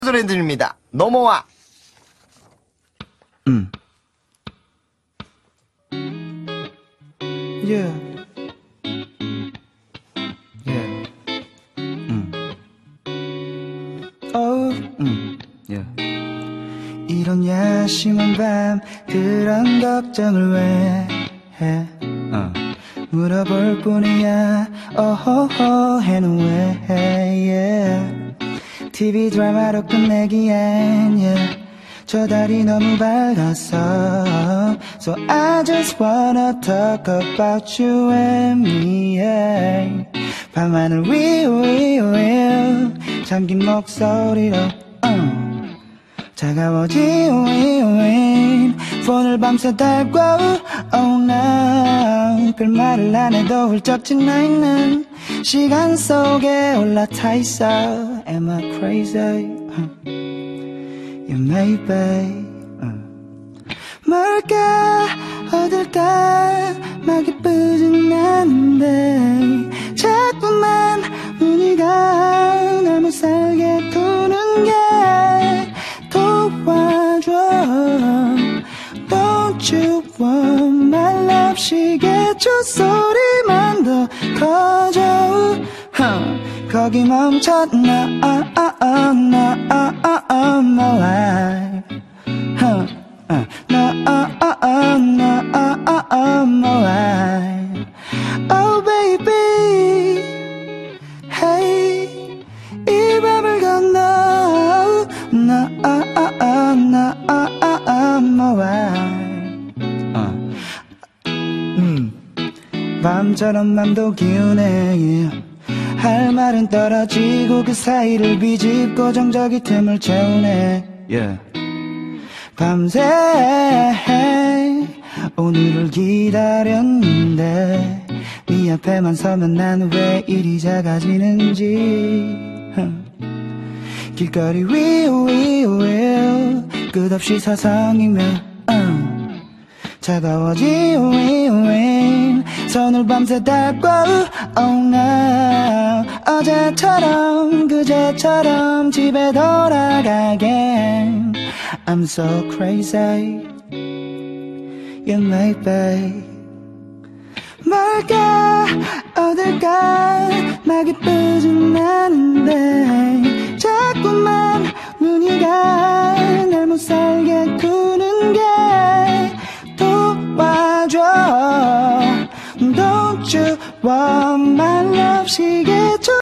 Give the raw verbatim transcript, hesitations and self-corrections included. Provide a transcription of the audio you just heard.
소리들입니다. 넘어와. 음. Yeah. Yeah. 음. Oh. 음. Yeah. 이런 야심한 밤 그런 걱정을 왜 해? 어. 물어볼 뿐이야. 어허허 해는 왜 해? Yeah. 티비 드라마로 끝내기엔 yeah. 저 달이 너무 밝았어. So I just wanna talk about you and me yeah. 밤하늘 위로 위로 잠긴 목소리로 uh. 차가워진 폰을 밤새 달고 oh no 별말을 안 해도 훌쩍 지나있는 시간 속에 올라타 있어 Am I crazy? Uh. Yeah, maybe uh. 뭘까 어딜까 막 예쁘진 않은데 자꾸만 눈이가 날 못살게 도는 게 도와줘 Don't you want my love 시계초 소리만 더 커져 huh. 거기 멈췄나 uh, uh, uh, 나 uh, uh, uh, my life huh. uh, 나 uh, uh, uh, 나 uh, uh, uh, my life Oh baby Hey 이 밤을 건너 나 uh, uh, uh, 나 uh, uh, uh, my life uh. 음. 밤처럼 맘도 기우네 yeah. 할 말은 떨어지고 그 사이를 비집고 정적이 틈을 채우네 yeah. 밤새 오늘을 기다렸는데 네 앞에만 서면 난 왜 이리 작아지는지 길거리 위로 위로 끝없이 서성이며 uh. 차가워진 손을 밤새 닦고 oh no 어제처럼 그제처럼 집에 돌아가게 I'm so crazy You maybe 뭘까 어딜까 막 예쁘진 않아